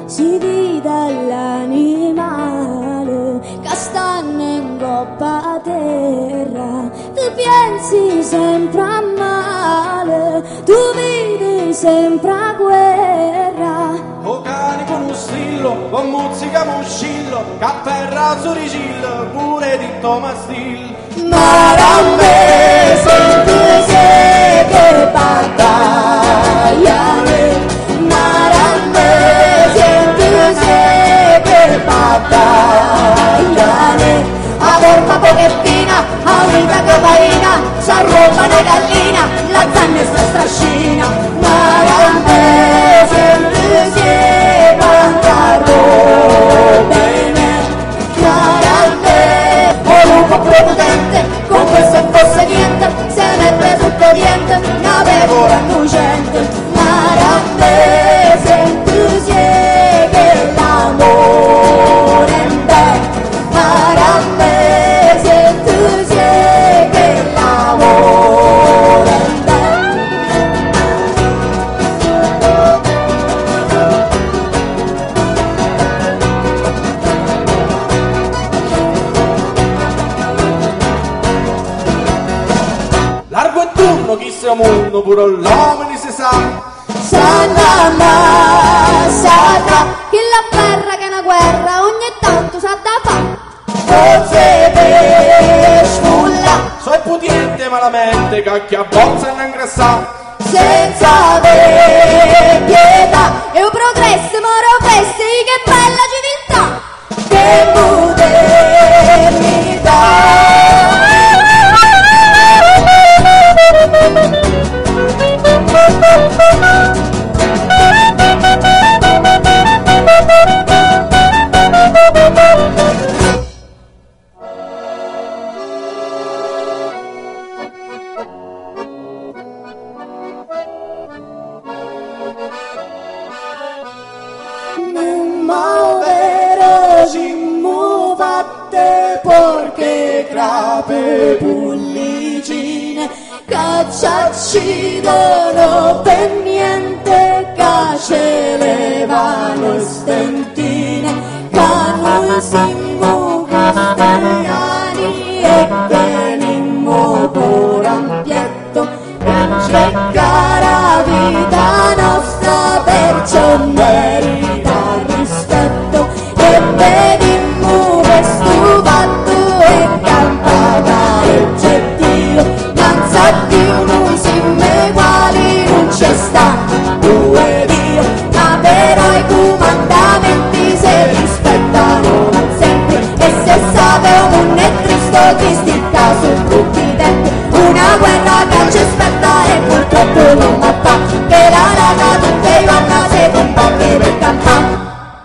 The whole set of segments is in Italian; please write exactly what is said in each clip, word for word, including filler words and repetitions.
si vide l'animale che stanno in coppa a terra. Tu pensi sempre a male, tu vedi sempre a guerra. O cani con un strillo, con musica muscillo, capperra suricillo, pure di Thomas Steele. Marambe sempre se che battaglia, Marambe sempre se che battaglia. A forma pochetina, a unità capaina, s'arroba una gallina, la zanna sta strascina. Marambe sempre se battaglia bene, Marambe o lupo prepotente, con questo non fosse niente, se mette tutto niente, una pecora innocente. Marambe sempre se che l'amore in te, Marambe sempre se che l'amore in te. Largo e turno chi sia mondo, pure l'uomo si sa. Sanna massacra, chi la guerra che è una guerra, ogni tanto sa da fa. Forse per sculla, So è putiente malamente, cacchia bozza e non ingrassa. senza avere pietà, e un progresso moro feste, che bella civiltà, che crepe pullicine che ci accidono per niente, che ce levano stentine, che noi siamo cristiani e venimmo por ampietto per cercare la vita nostra, perciò merita rispetto e vedimmo questo fatto e cantata e c'è Dio, non sa Dio noi siamo uguali, non c'è sta due Dio, ma però i comandamenti si rispettano sempre e se sappiamo non è Cristo chi sticca sul provvidente, una guerra che ci aspetta e purtroppo non la fa, che la rata tutte i vanno se combatte per campare.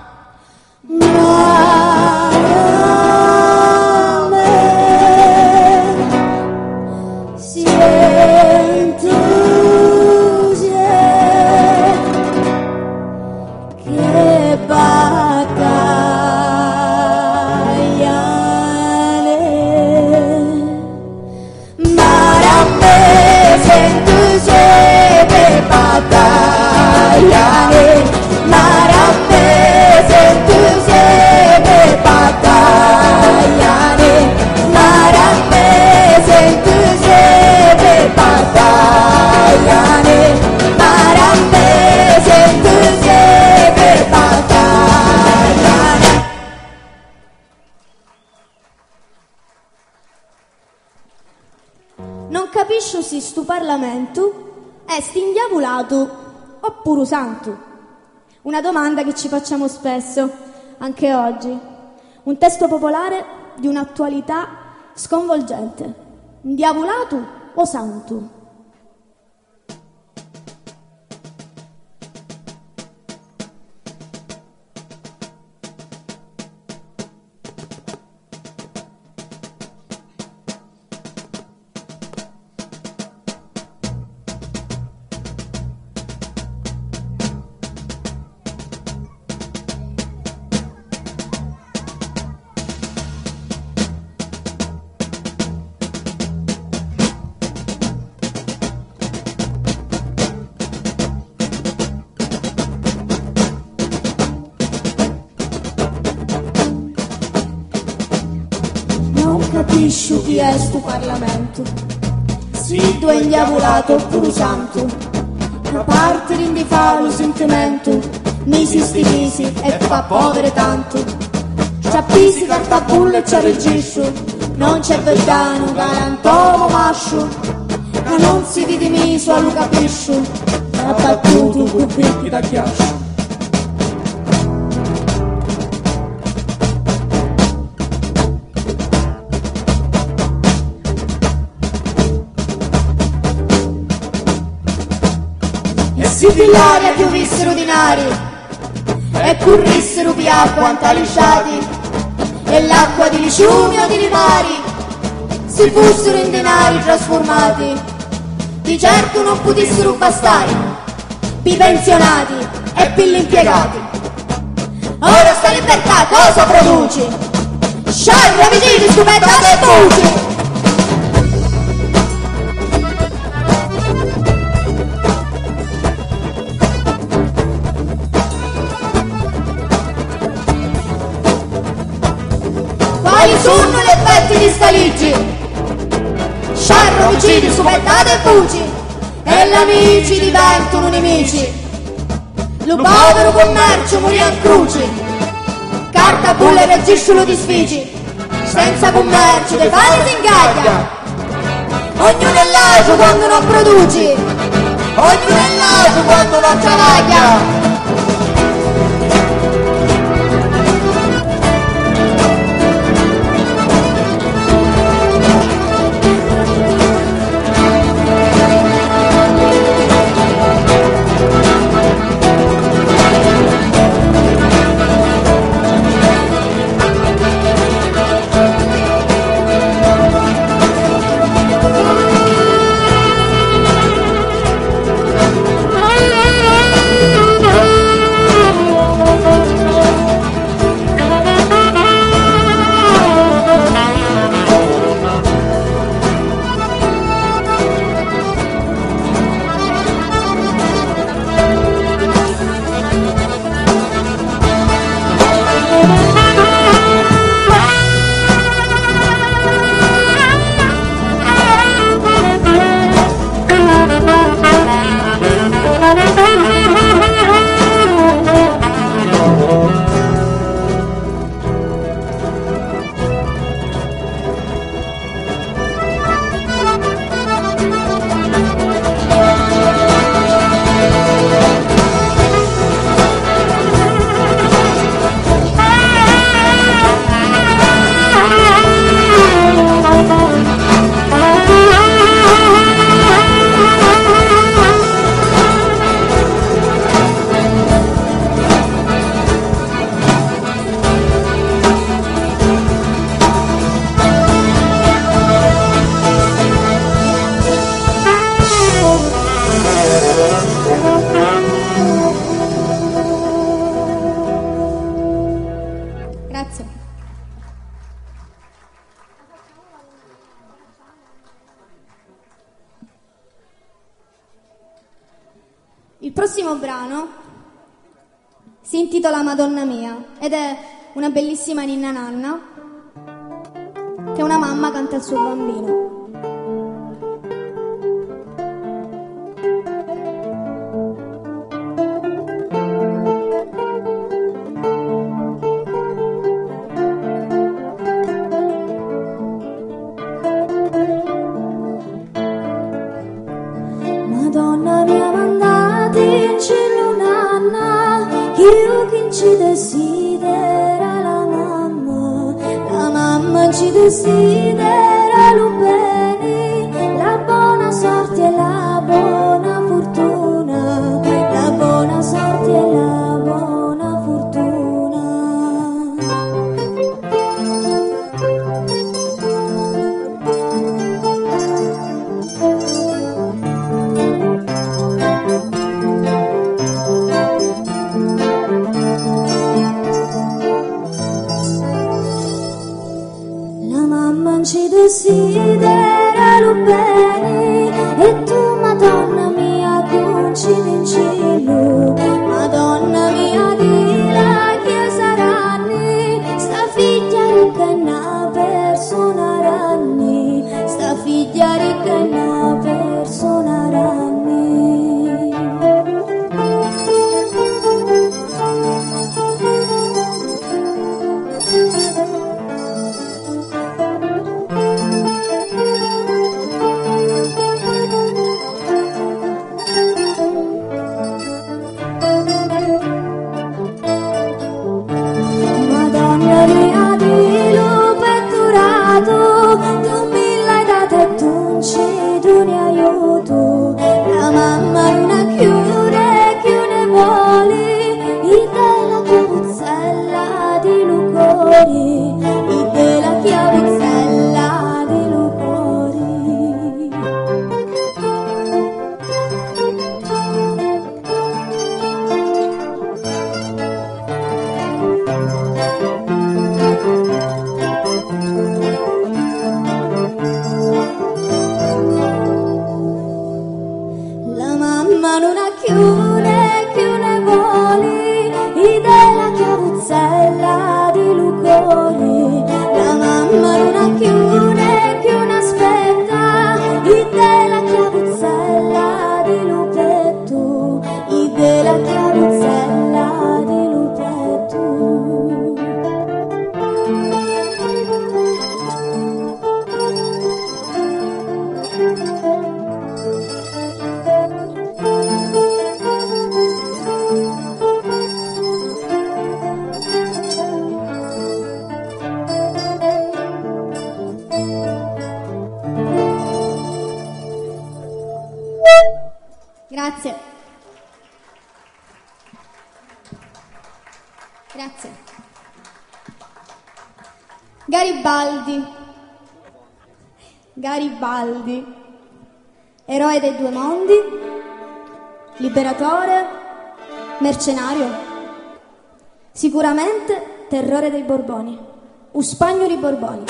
Non capisco se sto Parlamento è stindiavolato oppure santo. Una domanda che ci facciamo spesso, anche oggi. Un testo popolare di un'attualità sconvolgente. Indiavolato o santo? capisci chi è sto Parlamento. Si tu è indiavolato pure santo, a parte di fa lo sentimento, mesi sti mesi e fa povere tanto. C'ha pisi cartabulle e c'ha registro, non c'è verdano garantovo mascio, ma non si vede miso a lo capisci, ha battuto con picchi da ghiaccio. Si pigliaria più vissero dinari e corrissero via quanta lisciati, e l'acqua di liciumi o di limari si fossero in denari trasformati, di certo non potessero bastare pi pensionati e pi gli impiegati. Ora sta libertà cosa produce? Sciarra vicini scopettate e voci. Quali sono gli effetti di sta legge? Sciarro, omicidi, scopettate e fuci, e gli amici diventano nemici. Lo povero commercio morì a croce, carta, bulle, registro di sfici, senza commercio dei pane si ingaglia. Ognuno è l'altro quando non produci, ognuno è l'altro quando non travaglia. Il prossimo brano si intitola Madonna mia ed è una bellissima ninna nanna che una mamma canta al suo bambino. Madonna mia mandati in cielo nanna, io che ci desidera la mamma, la mamma ci desidera lo bene, la buona sorte e la buona fortuna, la buona sorte e la buona fortuna. Ci desidera lo bene e tu Madonna mia concedi in cielo, Madonna mia di la chiesa ranni, sta figlia ricca è una persona rara. Grazie. Grazie. Garibaldi. Garibaldi. Eroe dei due mondi. Liberatore. Mercenario. Sicuramente terrore dei Borboni. Uspagnoli Borboni.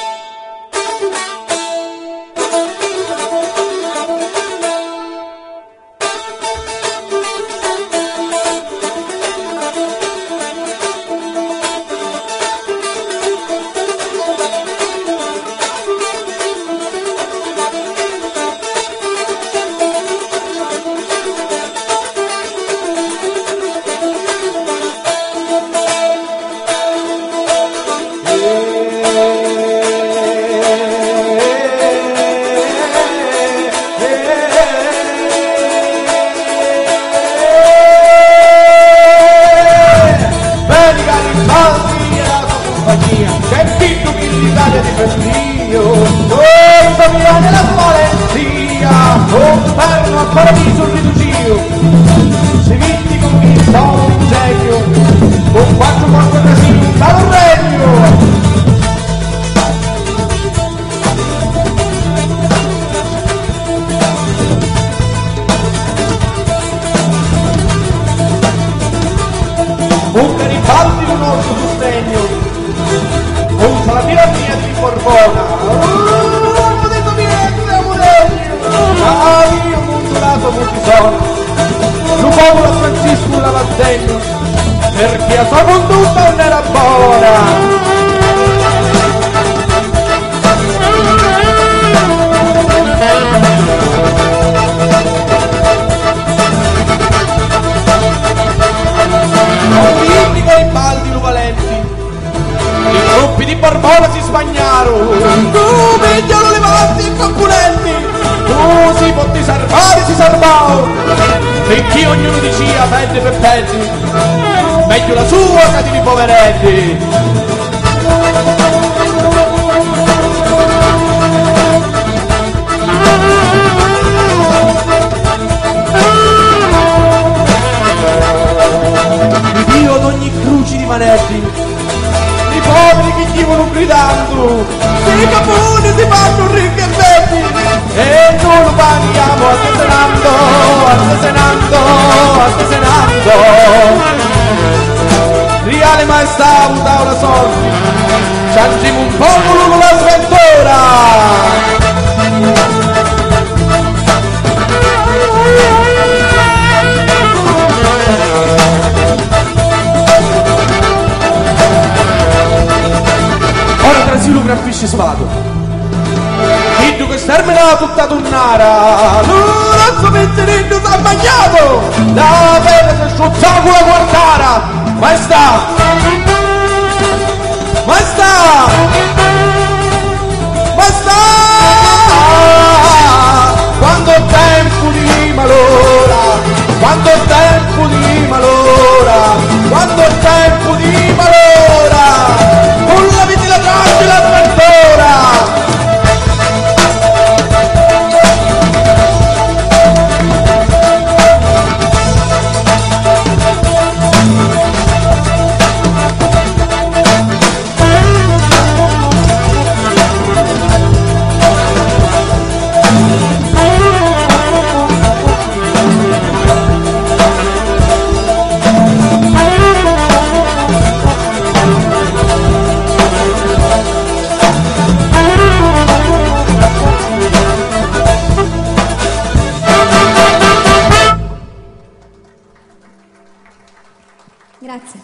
Finché ognuno dicia peggio per peggio, meglio la sua che di poveretti. Dio ad ogni croce di manetti, i poveri che vivono gridando, i caponi si fanno ricchi e belli, e noi lo paghiamo artesanando, artesanando, artesanando. Reale maestà, un tavola sorti, ciangiamo un popolo con la sventura. Ora Trasilo grafisce spado, Dio che stermina tutta tunnara, l'urazzo mentirino s'ha bagnato, la pelle si sciutta con la guardara, maestà, maestà, maestà, quando è tempo di malora, quando è tempo di malora, quando è tempo di malora, con la vita la traccia e la sventura. Grazie.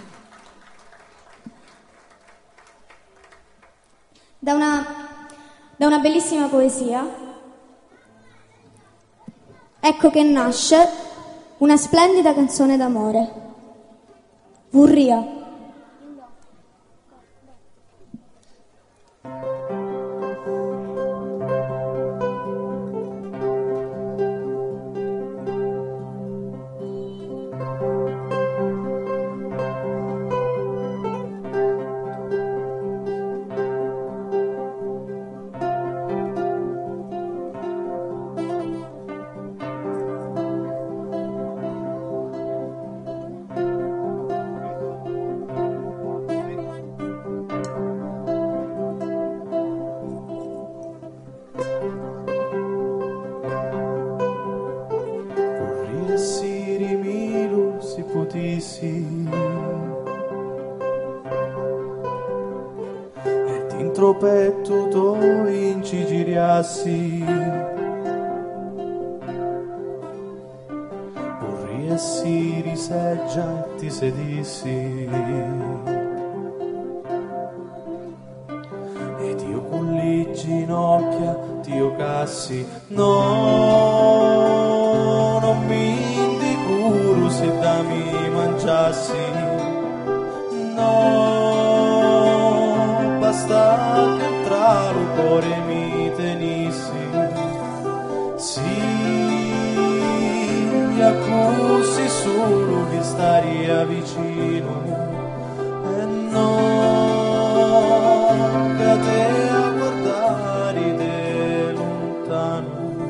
Da una, da una bellissima poesia, ecco che nasce una splendida canzone d'amore. Vurria. e dentro petto tu incigiriassi, vorrei e si riseggia e ti sedissi, ed io con le ginocchia ti ocassi. No, non mi indicuro se da mi mangiassi, no, basta che tra il cuore mi tenissi, sì, a così solo che staria vicino, e no, che te a guardare te lontano.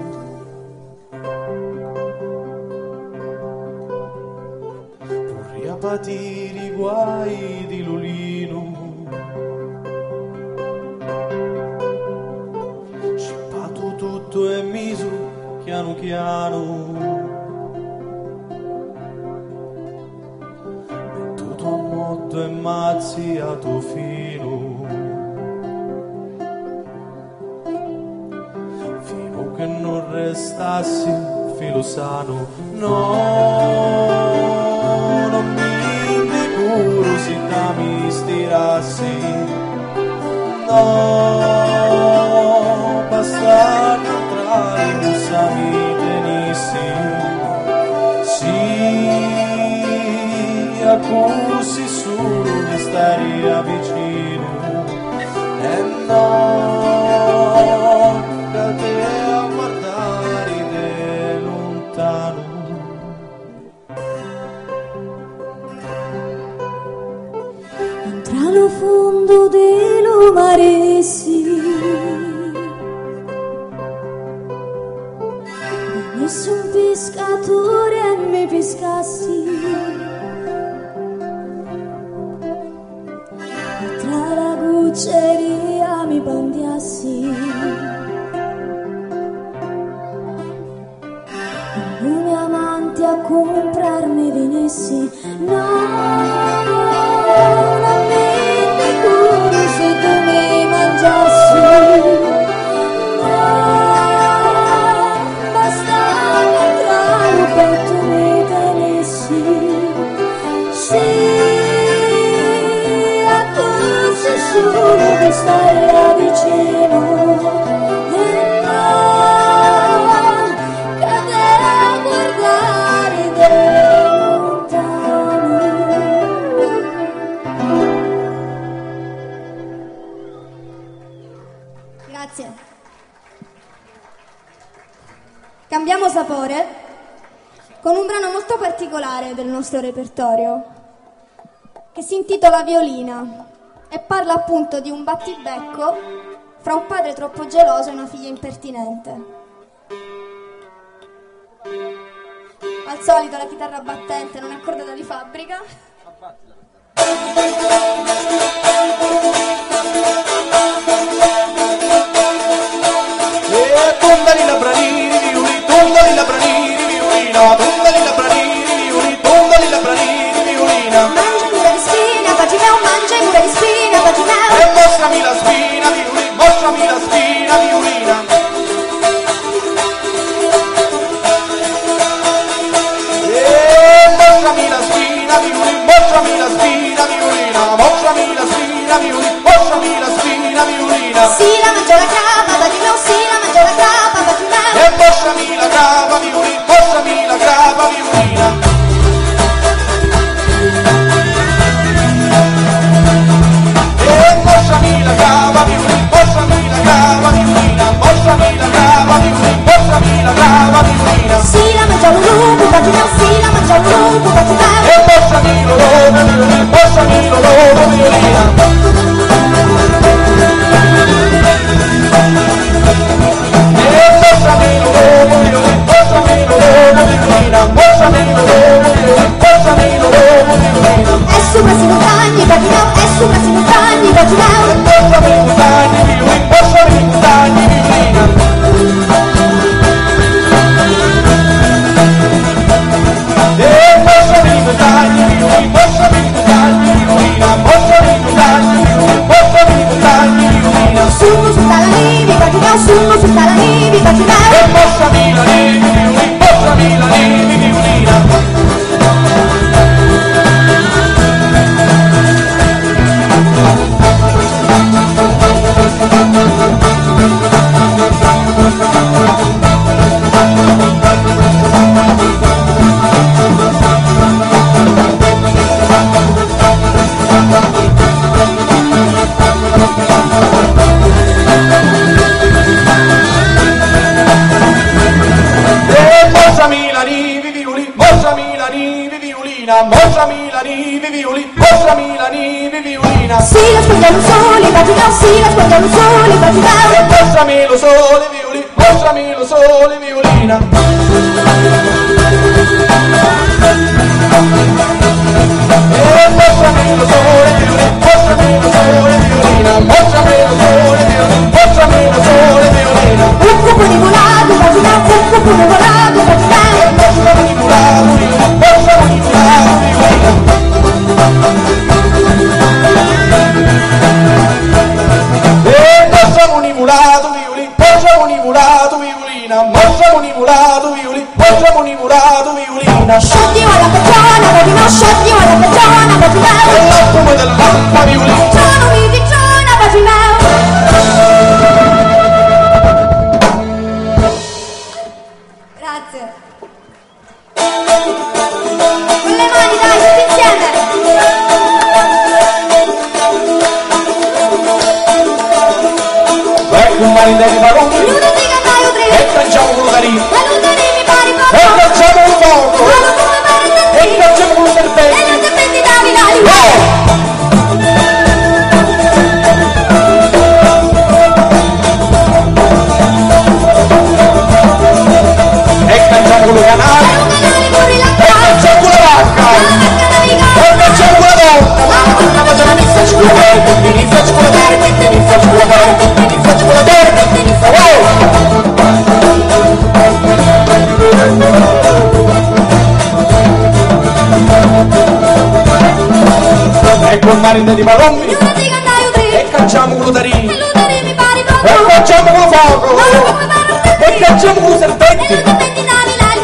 Vorrei patire i guai di Lolino, scippato tutto e miso piano piano, mettuto a motto e mazziato fino, fino che non restassi filo sano. No, non mi indicuro se da mi stirassi, no, basta che tra le bussa mi tenissi, sì, a così solo mi staria vicino, e no, che te a guardare te lontano. Tra lo fondo dello mare sì, nessun pescatore mi pescassi, e tra la cucceria mi bandiassi, un amante a comprarmi venissi. No, non mi indicuro se tu mi mangiassi, no, basta che tra il petto mi tenessi, sì, a così solo che stai vicino, e no, che te a guardare te lontano. Grazie. Cambiamo sapore con un brano molto particolare del nostro repertorio che si intitola Violina e parla appunto di un battibecco fra un padre troppo geloso e una figlia impertinente. Al solito la chitarra battente non è cordata di fabbrica. Tondali la branini violi, tondali la branini violina, tondali la branini violi, tondali la branini violina. Mangia mura di spina, pagineo, mangia mura di spina, pagineo. E mostrami la spina violina, mostrami la spina violina. E mostrami la spina violina, mostrami la spina violina, mostrami la spina violina, mostrami la spina violina. Sì, la mangio la capa, pagineo, sì, la mangio la capa, pagineo. E mostrami la grava violina, mostrami la grava violina. E mostrami la grava violina, mostrami la grava violina, mostrami la grava violina, mostrami la grava violina. Sì, la mangio un lupo, pagineo, sì, la mangio un lupo, pagineo. E mostrami lo lobo violina, mostrami lo lobo violina. E mostrami lo lobo violina, mostrami lo lobo violina, mostrami lo lobo violina, mostrami lo lobo violina. E sopra si montagni, pagineo, e sopra si montagni, pagineo. E mostrami i montagni violina, mostrami i montagni violina. E mostrami i montagni violina, mostrami bacilao. E mostrami la nieve di violina, mostrami la nieve di violina. Mostrami la nieve violina, mostrami la nieve violina, mostrami la nieve violina, mostrami la nieve violina. Sì, la spoglia lo sole, bacilao, sì, la spoglia lo sole, bacilao. E mostrami lo sole violina, mostrami lo sole violina. E mostrami lo sole violina, mostrami lo sole violina, mostrami lo sole violina, mostrami lo sole violina. Un cupo di volato, bacilao, un cupo di volato, bacilao. Mostrami di volato violina, mostrami di volato violina. E mostrami un mulato violina, mostrami un mulato violina, mostrami un mulato violina, mostrami un mulato violina. Scendi alla cagiona, bacilao, scendi alla cagiona, bacilao. E l'album dell'alba violina. Sono mi dicciona, bacilao. Grazie. Con le mani, dai, tutti insieme. Ecco un marito di parole Lunedì che andaio tre. e cangiamo un carino. La lunedì mi pari E poco. facciamo un poco Ma non come pare e sentire. cangiamo un E serpente. non serpenti d'avilali. E cangiamo un canale Un canale corri la e facciamo una vacca e facciamo una donna. Ma facciamo una messa scuola, quindi facciamo una terra, quindi facciamo una terra, quindi facciamo una terra. Ecco il marito di Palombi Lunedì che andaio tre. e cangiamo un E lotarino lunedì mi pari e poco. facciamo un fuoco Ma non come pare e sentire. cangiamo un E non serpente. serpenti d'avilali.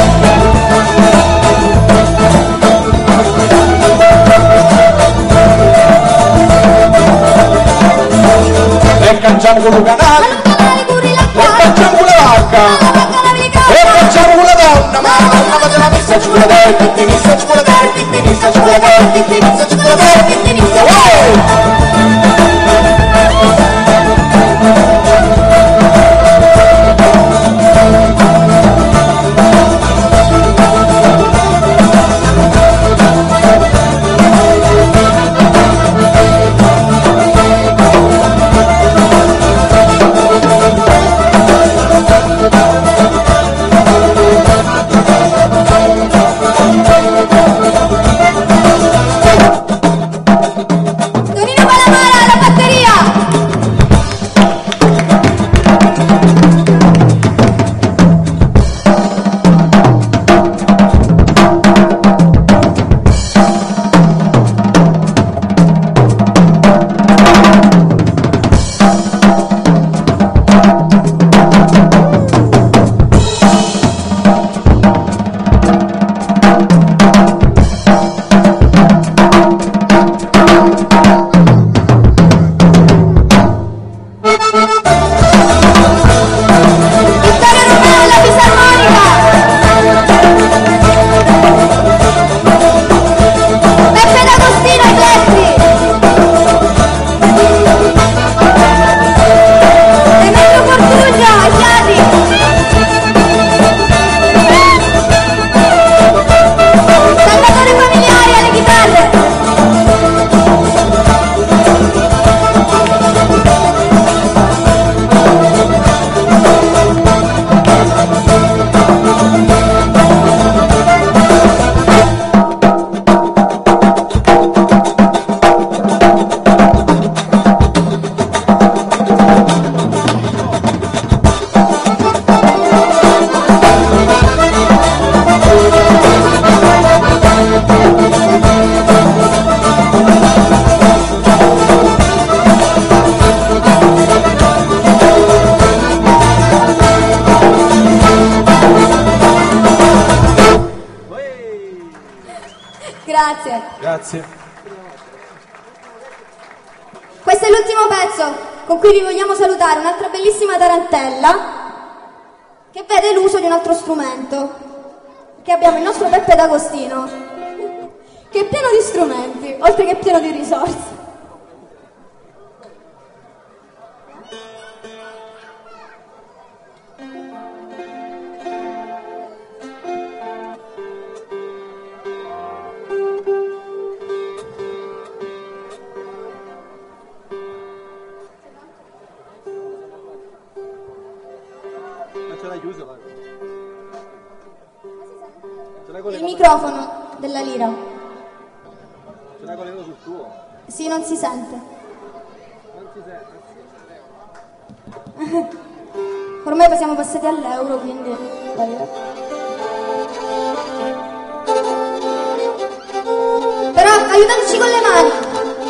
E cangiamo con un canale Un canale corri la e facciamo una vacca e facciamo una donna. Ma la donna faccia la messa giù la terra, quindi messa giù la terra, quindi messa giù la terra, quindi messa giù la terra, quindi messa. Wow! Grazie. Questo è l'ultimo pezzo con cui vi vogliamo salutare, un'altra bellissima tarantella che vede l'uso di un altro strumento, che abbiamo il nostro Peppe D'Agostino, che è pieno di strumenti, oltre che pieno di risorse. Il microfono della lira. Ce l'hai collegato sul tuo? Sì, non si sente. Non si sente. Ormai siamo passati all'euro, quindi però aiutateci con le mani.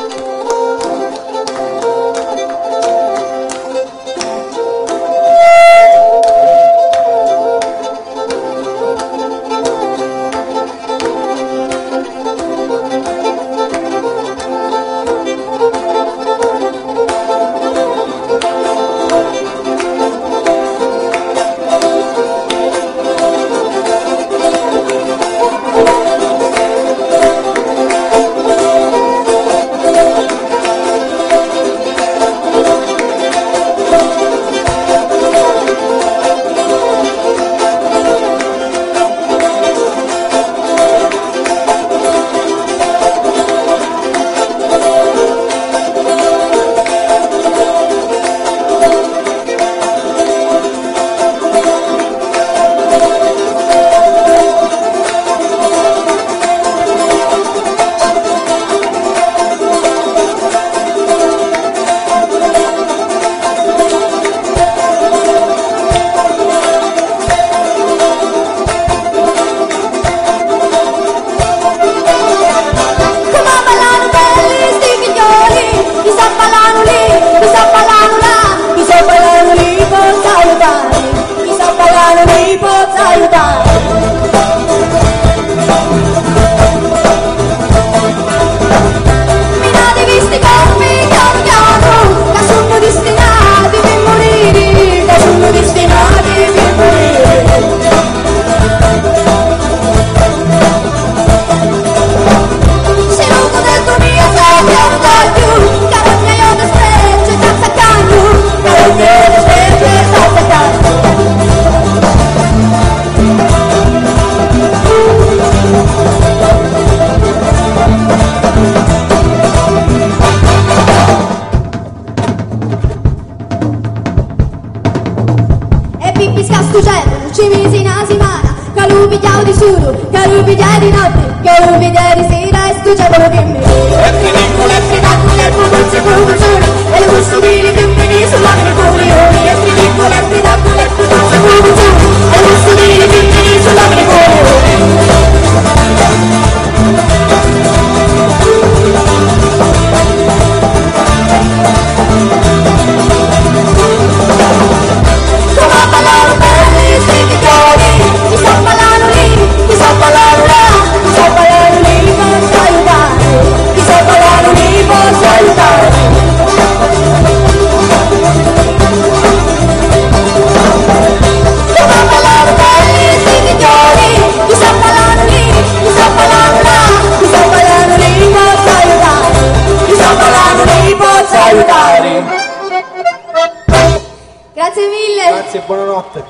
Grazie mille. Grazie, buonanotte.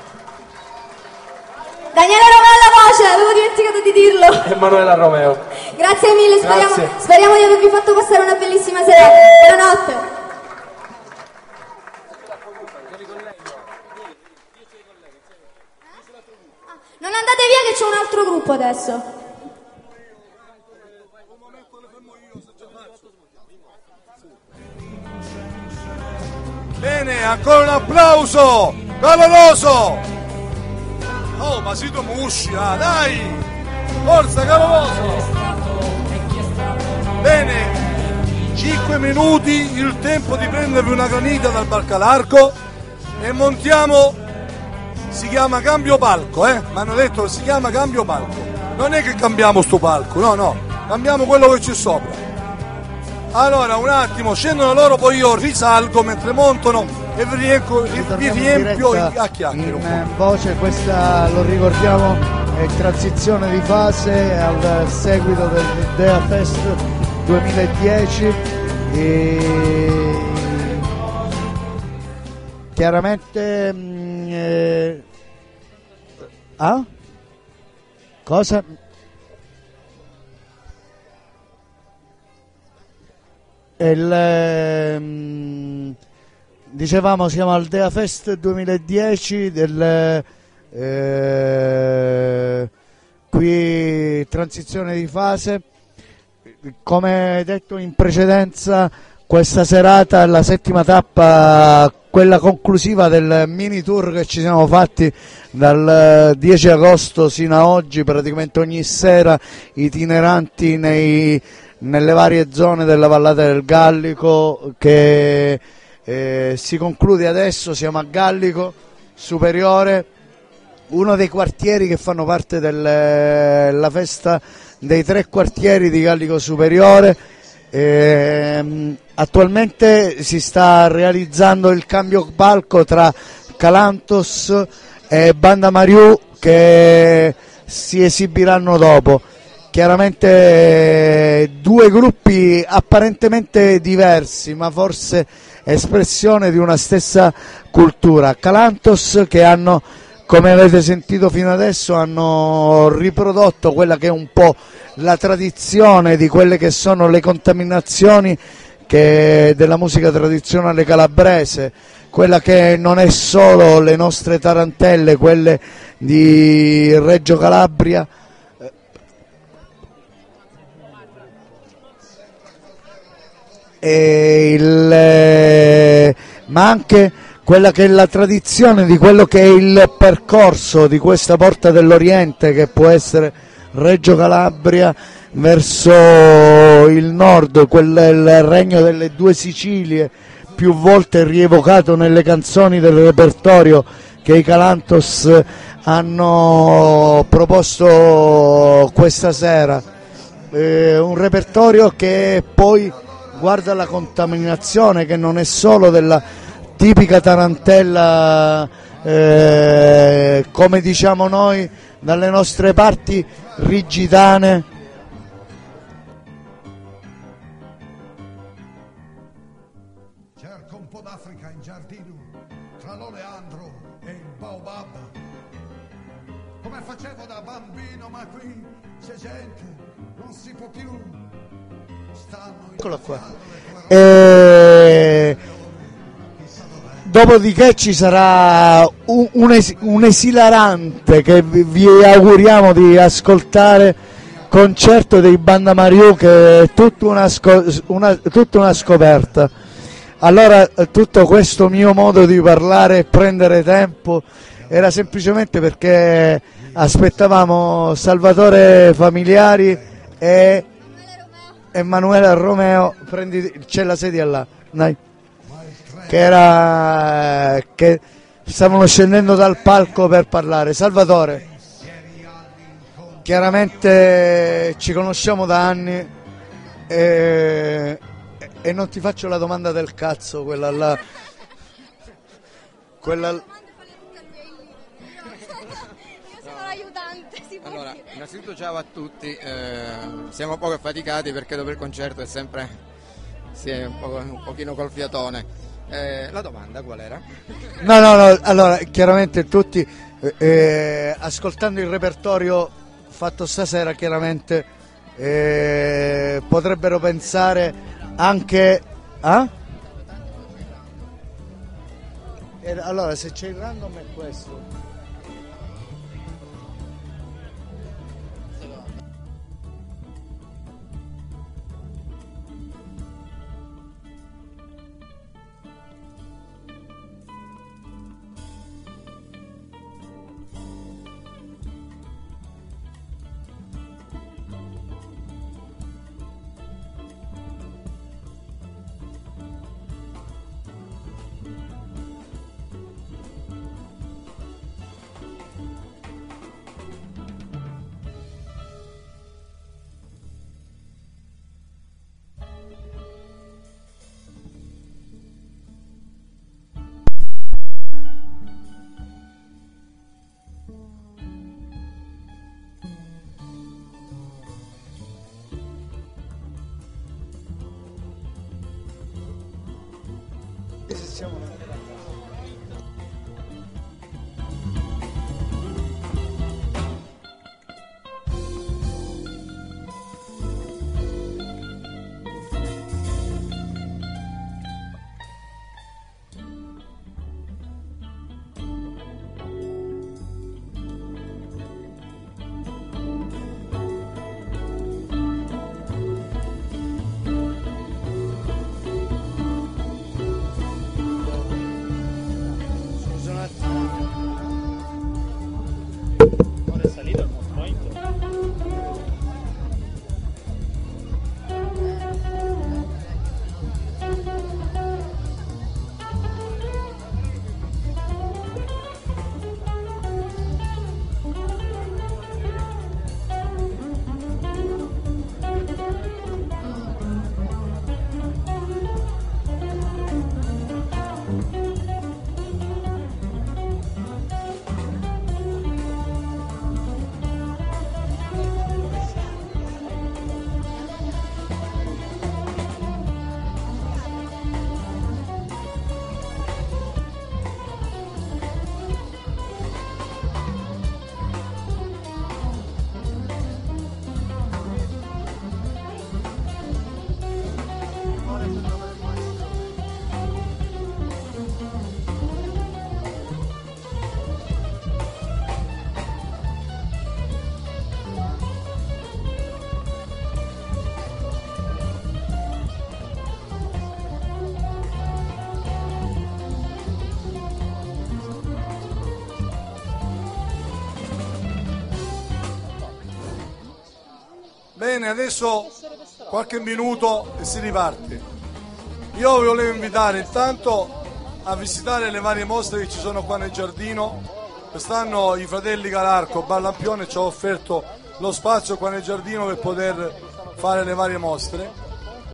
Daniele Romeo alla voce, avevo dimenticato di dirlo. Emanuela Romeo. Grazie mille, speriamo, Grazie. speriamo di avervi fatto passare una bellissima serata. Buonanotte. Non andate via che c'è un altro gruppo adesso. Bene, ancora un applauso caloroso. Oh, ma si musci, ah, dai, forza caloroso. Bene, cinque minuti, il tempo di prendervi una granita dal Barcalarco e montiamo. Si chiama cambio palco, eh? Mi hanno detto che si chiama cambio palco. Non è che cambiamo sto palco, no, no. cambiamo quello che c'è sopra. Allora un attimo, scendono loro, poi io risalgo mentre montano e vi, rienco, vi riempio a chiacchiere. In voce, questa lo ricordiamo, è transizione di fase al seguito del Dea Fest duemiladieci e chiaramente mh, eh, ah? Cosa? Il, ehm, dicevamo siamo al Dea Fest duemiladieci del eh, qui transizione di fase. Come detto in precedenza, questa serata è la settima tappa, quella conclusiva del mini tour che ci siamo fatti dal dieci agosto sino a oggi, praticamente ogni sera itineranti nei, nelle varie zone della Vallata del Gallico, che eh, si conclude adesso. Siamo a Gallico Superiore, uno dei quartieri che fanno parte della festa dei tre quartieri di Gallico Superiore. Ehm, attualmente si sta realizzando il cambio palco tra Calantos e Banda Mariù, che si esibiranno dopo. Chiaramente due gruppi apparentemente diversi, ma forse espressione di una stessa cultura. Calantos, che hanno, come avete sentito fino adesso, hanno riprodotto quella che è un po' la tradizione di quelle che sono le contaminazioni che della musica tradizionale calabrese, quella che non è solo le nostre tarantelle, quelle di Reggio Calabria, e il, ma anche quella che è la tradizione di quello che è il percorso di questa porta dell'Oriente, che può essere Reggio Calabria verso il nord, quel è il regno delle due Sicilie, più volte rievocato nelle canzoni del repertorio che i Calantos hanno proposto questa sera. Eh, un repertorio che poi guarda la contaminazione, che non è solo della tipica tarantella, eh, come diciamo noi dalle nostre parti rigidane. Cerco un po' d'Africa in giardino, tra l'oleandro e il baobab, come facevo da bambino, ma qui c'è gente, non si può più. Stanno Eccola qua. E dopodiché ci sarà un, un, es, un esilarante, che vi, vi auguriamo di ascoltare, concerto dei Banda Mariù, che è tutta una, una, tutta una scoperta. Allora, tutto questo mio modo di parlare e prendere tempo era semplicemente perché aspettavamo Salvatore Familiari e Emanuele Romeo. Prendi, c'è la sedia là, dai. Che era che stavano scendendo dal palco per parlare. Salvatore, chiaramente ci conosciamo da anni e, e non ti faccio la domanda del cazzo, quella là, quella. Io sono l'aiutante, si può Allora, dire. innanzitutto ciao a tutti, eh, siamo poco affaticati perché dopo il concerto è sempre si è un, po', un pochino col fiatone. Eh, la domanda qual era? No, no, no, allora chiaramente tutti eh, eh, ascoltando il repertorio fatto stasera, chiaramente eh, potrebbero pensare anche a... Eh, allora, se c'è il random è questo. Bene, adesso qualche minuto e si riparte. Io vi volevo invitare intanto a visitare le varie mostre che ci sono qua nel giardino. Quest'anno i fratelli Calarco Ballampione ci hanno offerto lo spazio qua nel giardino per poter fare le varie mostre.